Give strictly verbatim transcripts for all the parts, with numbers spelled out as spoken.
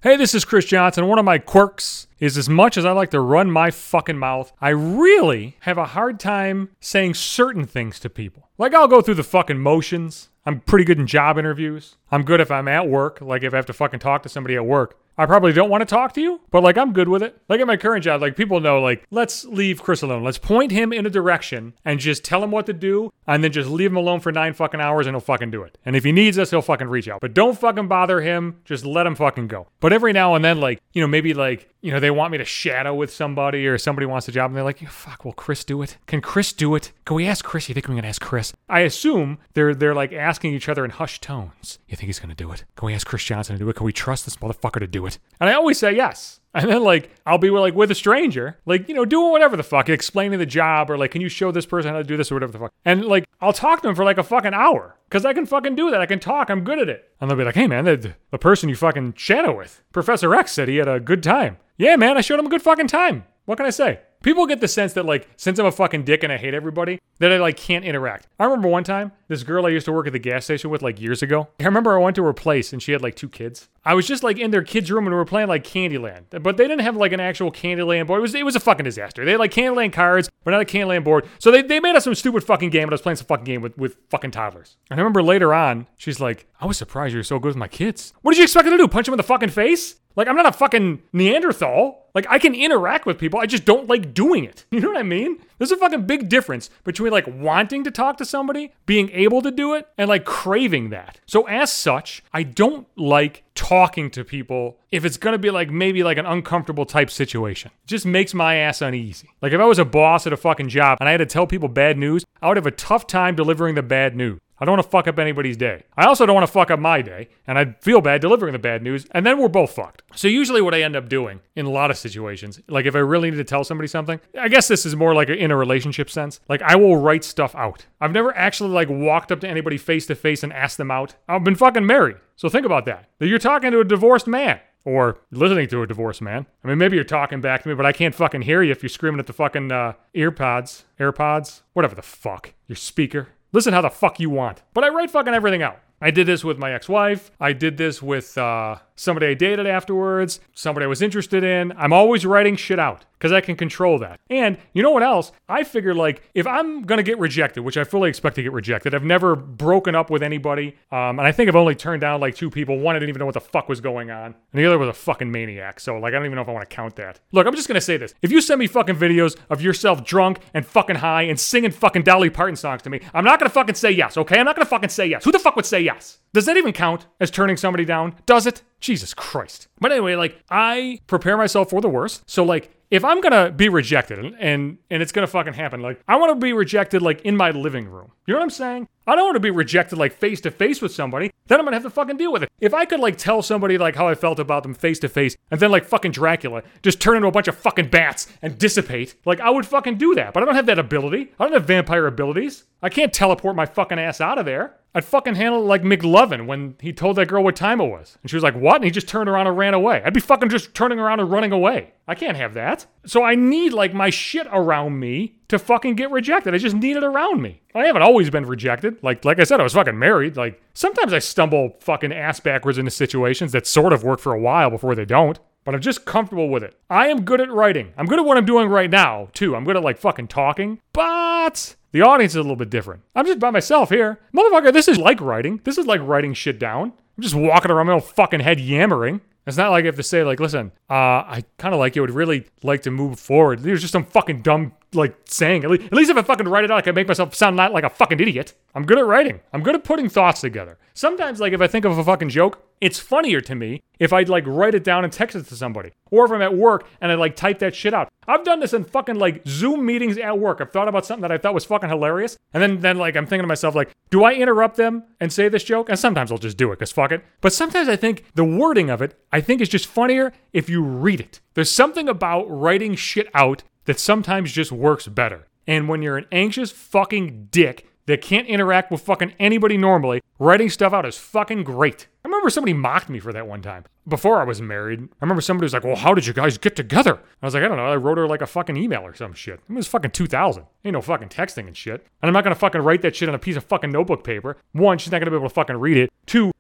Hey, this is Chris Johnson. One of my quirks is as much as I like to run my fucking mouth, I really have a hard time saying certain things to people. Like, I'll go through the fucking motions. I'm pretty good in job interviews. I'm good if I'm at work, like if I have to fucking talk to somebody at work. I probably don't want to talk to you, but like I'm good with it. Like at my current job, like people know, like, let's leave Chris alone. Let's point him in a direction and just tell him what to do and then just leave him alone for nine fucking hours and he'll fucking do it. And if he needs us, he'll fucking reach out. But don't fucking bother him. Just let him fucking go. But every now and then, like, you know, maybe like, you know, they want me to shadow with somebody or somebody wants a job and they're like, fuck, will Chris do it? Can Chris do it? Can we ask Chris? You think we're going to ask Chris? I assume they're they're like asking each other in hushed tones. You think he's going to do it? Can we ask Chris Johnson to do it? Can we trust this motherfucker to do it? And I always say yes. And then, like, I'll be like with a stranger, like, you know, doing whatever the fuck, explaining the job, or like, can you show this person how to do this or whatever the fuck. And like, I'll talk to them for like a fucking hour because I can fucking do that. I can talk. I'm good at it. And they'll be like, hey, man, the, the person you fucking shadow with, Professor X said he had a good time. Yeah, man, I showed him a good fucking time. What can I say? People get the sense that, like, since I'm a fucking dick and I hate everybody, that I, like, can't interact. I remember one time, this girl I used to work at the gas station with, like, years ago. I remember I went to her place and she had, like, two kids. I was just, like, in their kids' room and we were playing, like, Candyland. But they didn't have, like, an actual Candyland board. It was it was a fucking disaster. They had, like, Candyland cards, but not a Candyland board. So they, they made us some stupid fucking game, and I was playing some fucking game with, with fucking toddlers. And I remember later on, she's like, I was surprised you were so good with my kids. What did you expect me to do? Punch them in the fucking face? Like, I'm not a fucking Neanderthal. Like, I can interact with people. I just don't like doing it. You know what I mean? There's a fucking big difference between, like, wanting to talk to somebody, being able to do it, and, like, craving that. So, as such, I don't like talking to people if it's going to be, like, maybe, like, an uncomfortable type situation. It just makes my ass uneasy. Like, if I was a boss at a fucking job and I had to tell people bad news, I would have a tough time delivering the bad news. I don't want to fuck up anybody's day. I also don't want to fuck up my day, and I'd feel bad delivering the bad news, and then we're both fucked. So usually what I end up doing in a lot of situations, like if I really need to tell somebody something, I guess this is more like in a relationship sense, like I will write stuff out. I've never actually like walked up to anybody face to face and asked them out. I've been fucking married. So think about that. That you're talking to a divorced man. Or listening to a divorced man. I mean, maybe you're talking back to me, but I can't fucking hear you if you're screaming at the fucking uh, earpods, AirPods, whatever the fuck, your speaker. Listen how the fuck you want. But I write fucking everything out. I did this with my ex-wife. I did this with uh, somebody I dated afterwards, somebody I was interested in. I'm always writing shit out because I can control that. And you know what else? I figure, like, if I'm going to get rejected, which I fully expect to get rejected, I've never broken up with anybody. Um, and I think I've only turned down like two people. One, I didn't even know what the fuck was going on. And the other was a fucking maniac. So, like, I don't even know if I want to count that. Look, I'm just going to say this. If you send me fucking videos of yourself drunk and fucking high and singing fucking Dolly Parton songs to me, I'm not going to fucking say yes, okay? I'm not going to fucking say yes. Who the fuck would say yes? Does that even count as turning somebody down? Does it? Jesus Christ. But anyway, like, I prepare myself for the worst. So, like, if I'm gonna be rejected and, and and it's gonna fucking happen, like, I want to be rejected, like, in my living room. You know what I'm saying? I don't want to be rejected, like, face to face with somebody. Then I'm gonna have to fucking deal with it. If I could, like, tell somebody, like, how I felt about them face to face, and then, like, fucking Dracula just turn into a bunch of fucking bats and dissipate, like, I would fucking do that. But I don't have that ability. I don't have vampire abilities. I can't teleport my fucking ass out of there. I'd fucking handle it like McLovin when he told that girl what time it was. And she was like, what? And he just turned around and ran away. I'd be fucking just turning around and running away. I can't have that. So I need, like, my shit around me to fucking get rejected. I just need it around me. I haven't always been rejected. Like, like I said, I was fucking married. Like, sometimes I stumble fucking ass backwards into situations that sort of work for a while before they don't. But I'm just comfortable with it. I am good at writing. I'm good at what I'm doing right now, too. I'm good at, like, fucking talking. But the audience is a little bit different. I'm just by myself here. Motherfucker, this is like writing. This is like writing shit down. I'm just walking around my own fucking head yammering. It's not like I have to say, like, listen, uh, I kind of like you would really like to move forward. There's just some fucking dumb, like, saying. At least, at least if I fucking write it out, I can make myself sound not like a fucking idiot. I'm good at writing. I'm good at putting thoughts together. Sometimes, like, if I think of a fucking joke, it's funnier to me if I'd, like, write it down and text it to somebody. Or if I'm at work and I, like, type that shit out. I've done this in fucking, like, Zoom meetings at work. I've thought about something that I thought was fucking hilarious. And then, then like, I'm thinking to myself, like, do I interrupt them and say this joke? And sometimes I'll just do it, because fuck it. But sometimes I think the wording of it, I think is just funnier if you read it. There's something about writing shit out that sometimes just works better. And when you're an anxious fucking dick that can't interact with fucking anybody normally, writing stuff out is fucking great. I remember somebody mocked me for that one time. Before I was married, I remember somebody was like, well, how did you guys get together? I was like, I don't know. I wrote her like a fucking email or some shit. It was fucking two thousand. Ain't no fucking texting and shit. And I'm not going to fucking write that shit on a piece of fucking notebook paper. One, she's not going to be able to fucking read it. Two,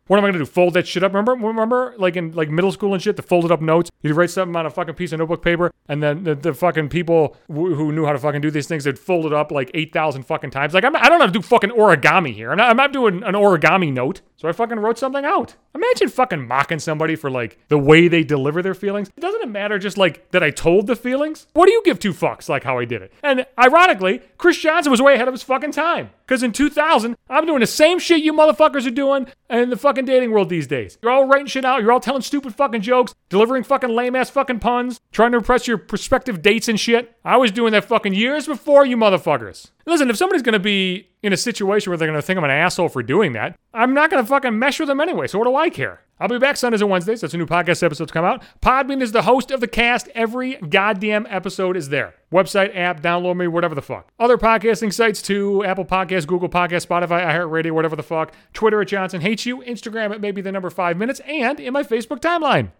What am I gonna do? Fold that shit up? Remember, remember, like in like middle school and shit, the folded up notes. You'd write something on a fucking piece of notebook paper, and then the, the fucking people who, who knew how to fucking do these things, they'd fold it up like eight thousand fucking times. Like I'm, I don't have to do fucking origami here. I'm not, I'm not doing an origami note. So I fucking wrote something out. Imagine fucking mocking somebody for like the way they deliver their feelings. Doesn't it matter just like that I told the feelings? What do you give two fucks like how I did it? And ironically, Chris Johnson was way ahead of his fucking time. Because in two thousand, I'm doing the same shit you motherfuckers are doing in the fucking dating world these days. You're all writing shit out. You're all telling stupid fucking jokes, delivering fucking lame-ass fucking puns, trying to impress your prospective dates and shit. I was doing that fucking years before you motherfuckers. Listen, if somebody's going to be in a situation where they're going to think I'm an asshole for doing that, I'm not going to fucking mesh with them anyway, so what do I care? I'll be back Sundays and Wednesdays. That's when new podcast episodes come out. Podbean is the host of the cast. Every goddamn episode is there. Website, app, download me, whatever the fuck. Other podcasting sites too. Apple Podcasts, Google Podcasts, Spotify, iHeartRadio, whatever the fuck. Twitter at Johnson Hates You. Instagram at maybe the number five minutes. And in my Facebook timeline.